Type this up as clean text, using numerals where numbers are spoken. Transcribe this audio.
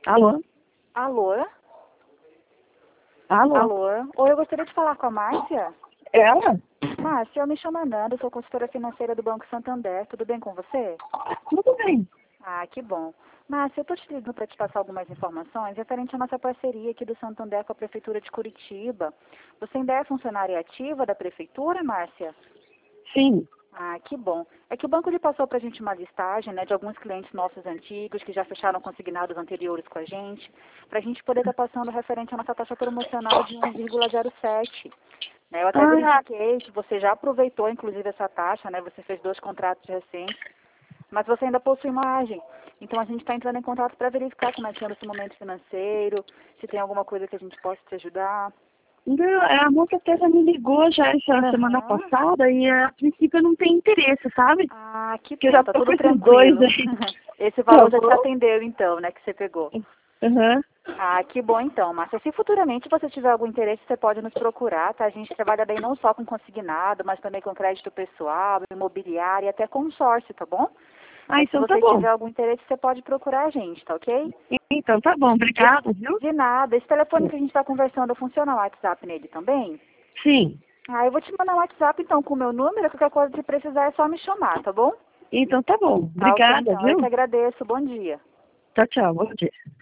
Alô? Alô? Alô? Alô? Oi, eu gostaria de falar com a Márcia. Ela? Márcia, eu me chamo Ananda, sou consultora financeira do Banco Santander. Tudo bem com você? Tudo bem. Ah, que bom. Márcia, eu estou te ligando para te passar algumas informações referente à nossa parceria aqui do Santander com a Prefeitura de Curitiba. Você ainda é funcionária ativa da Prefeitura, Márcia? Sim. Ah, que bom. É que o banco lhe passou para a gente uma listagem, né, de alguns clientes nossos antigos que já fecharam consignados anteriores com a gente, para a gente poder estar passando referente à nossa taxa promocional de 1,07. Né? Eu até Ah, verifiquei que você já aproveitou, inclusive, essa taxa, né? Você fez 2 contratos recentes, mas você ainda possui margem. Então, a gente está entrando em contato para verificar como é que anda o seu momento financeiro, se tem alguma coisa que a gente possa te ajudar. não, a moça até já me ligou já essa semana Aham. passada e a princípio não tem interesse, sabe? Ah, que Que eu bom, já tá tô com tudo esses dois tranquilo. aí. Esse Tá valor já te bom? atendeu, então, né, que você pegou. Aham. Ah, que bom então, Márcia. Se futuramente você tiver algum interesse, você pode nos procurar, tá? A gente trabalha daí não só com consignado, mas também com crédito pessoal, imobiliário e até consórcio, tá bom? Ah, Aí se então tá você bom. tiver algum interesse, você pode procurar a gente, tá ok? Então tá bom, Esse- obrigada, viu? de nada. Esse telefone que a gente está conversando, funciona o WhatsApp nele também? Sim. Ah, eu vou te mandar um WhatsApp então com o meu número, qualquer coisa que precisar é só me chamar, tá bom? Então tá bom. Tá ok Obrigada, então. Eu que viu? agradeço. Bom dia. Tchau, tchau. Bom dia.